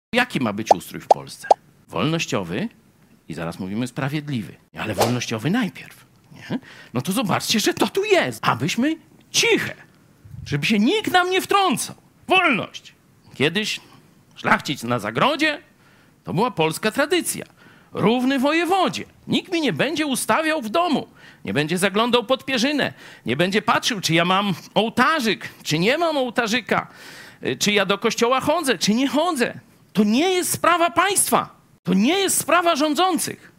Jaki ma być ustrój w Polsce? Wolnościowy i zaraz mówimy sprawiedliwy, ale wolnościowy najpierw. Nie? No to zobaczcie, że to tu jest. Abyśmy ciche, żeby się nikt nam nie wtrącał. Wolność. Kiedyś szlachcic na zagrodzie to była polska tradycja. Równy wojewodzie. Nikt mi nie będzie ustawiał w domu. Nie będzie zaglądał pod pierzynę. Nie będzie patrzył, czy ja mam ołtarzyk, czy nie mam ołtarzyka. Czy ja do kościoła chodzę, czy nie chodzę. To nie jest sprawa państwa. To nie jest sprawa rządzących.